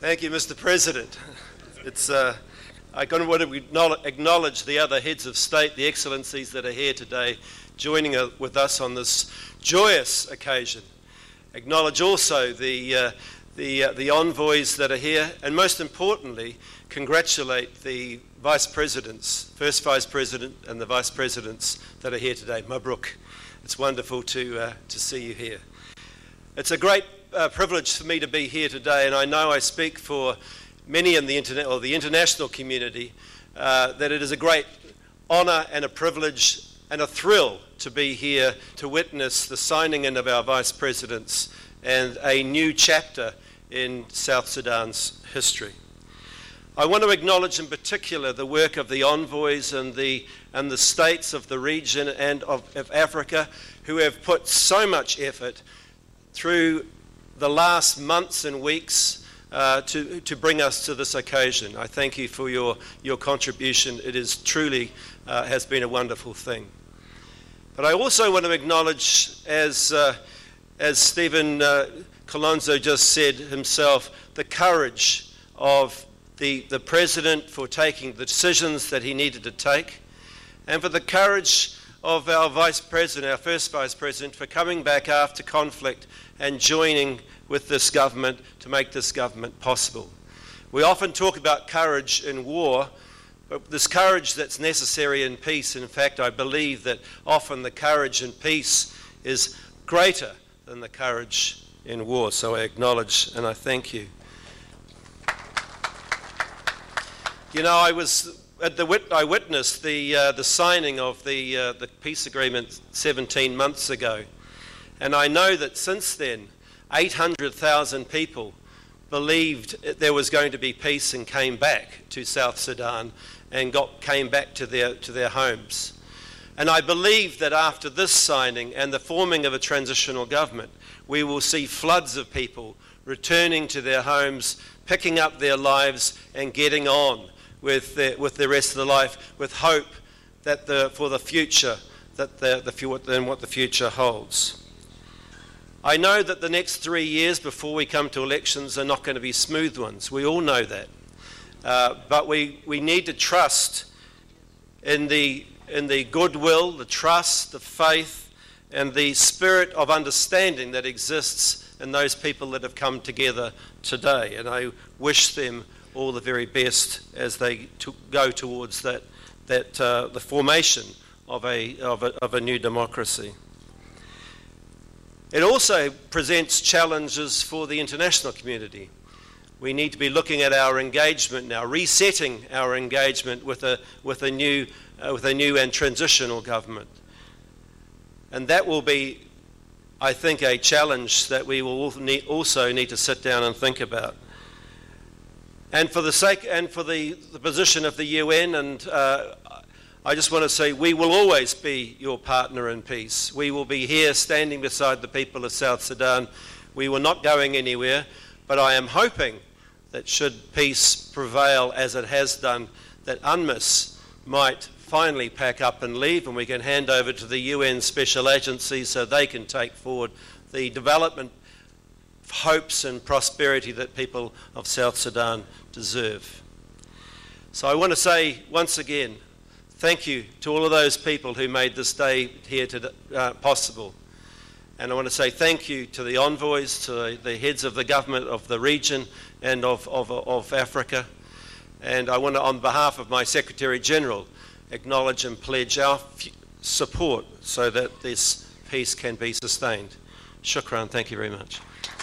Thank you, Mr. President. I want to acknowledge the other heads of state, the excellencies that are here today, joining with us on this joyous occasion. Acknowledge also the envoys that are here, and most importantly, congratulate the vice presidents, first vice president and the vice presidents that are here today. Mabruk. It's wonderful to see you here. It's a great privilege for me to be here today, and I know I speak for many in the international community that it is a great honour and a privilege and a thrill to be here to witness the signing in of our vice presidents and a new chapter in South Sudan's history. I want to acknowledge in particular the work of the envoys and the states of the region and of Africa who have put so much effort through the last months and weeks to bring us to this occasion. I thank you for your contribution. It is truly has been a wonderful thing. But I also want to acknowledge, as Stephen Kalonzo just said himself, the courage of the President for taking the decisions that he needed to take, and for the courage of our Vice President, our first Vice President, for coming back after conflict and joining with this government to make this government possible. We often talk about courage in war, but this courage that's necessary in peace, in fact, I believe that often the courage in peace is greater than the courage in war. So I acknowledge and I thank you. You know, I witnessed the signing of the peace agreement 17 months ago, and I know that since then 800,000 people believed there was going to be peace and came back to South Sudan and came back to their homes. And I believe that after this signing and the forming of a transitional government, we will see floods of people returning to their homes, picking up their lives and getting on with the rest of their life, with hope that for the future, and what the future holds. I know that the next 3 years before we come to elections are not going to be smooth ones. We all know that. But we need to trust in the goodwill, the trust, the faith, and the spirit of understanding that exists in those people that have come together today. And I wish them all the very best as they go towards the formation of a new democracy. It also presents challenges for the international community. We need to be looking at our engagement now, resetting our engagement with a new and transitional government, and that will be, I think, a challenge that we will also need to sit down and think about. And for the position of the UN, and I just want to say we will always be your partner in peace. We will be here standing beside the people of South Sudan. We were not going anywhere, but I am hoping that should peace prevail as it has done, that UNMISS might finally pack up and leave and we can hand over to the UN special agencies so they can take forward the development hopes and prosperity that people of South Sudan deserve. So I want to say once again, thank you to all of those people who made this day here possible. And I want to say thank you to the envoys, to the heads of the government of the region and of Africa. And I want to, on behalf of my Secretary General, acknowledge and pledge our support so that this peace can be sustained. Shukran, thank you very much.